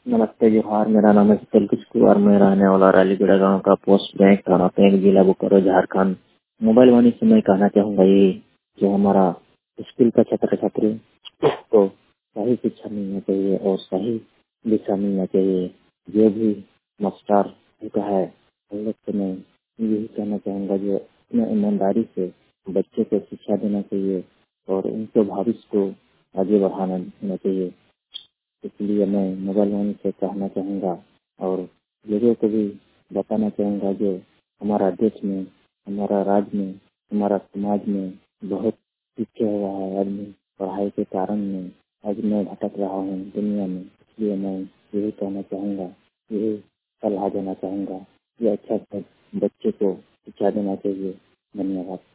नमस्ते जोहार। मेरा नाम है तिलकुश कुमार। मैं रहने वाला रालीगढ़ गांव का, पोस्ट बैंक थाना बैंक, जिला बोकारो, झारखंड। मोबाइल वाणी से मैं कहना चाहूँगा ये जो हमारा स्कूल का छात्र छात्री को सही शिक्षा मिलना चाहिए और सही दिशा मिलना चाहिए। जो भी मास्टर होता है हम लोग को मैं यही कहना चाहूँगा जो अपने ईमानदारी से बच्चे को शिक्षा देना चाहिए और उनके भविष्य को आगे बढ़ाना देना चाहिए। इसलिए मैं मोबाइल वाणी से कहना चाहूँगा और लोगों को भी बताना चाहूँगा जो हमारा देश में, हमारा राज्य में, हमारा समाज में बहुत पीछे हुआ है आदमी पढ़ाई के कारण में। आज मैं भटक रहा हूँ दुनिया में, इसलिए मैं यही कहना चाहूँगा, यही सलाह देना चाहूँगा कि अच्छा से बच्चे को शिक्षा देना चाहिए। धन्यवाद।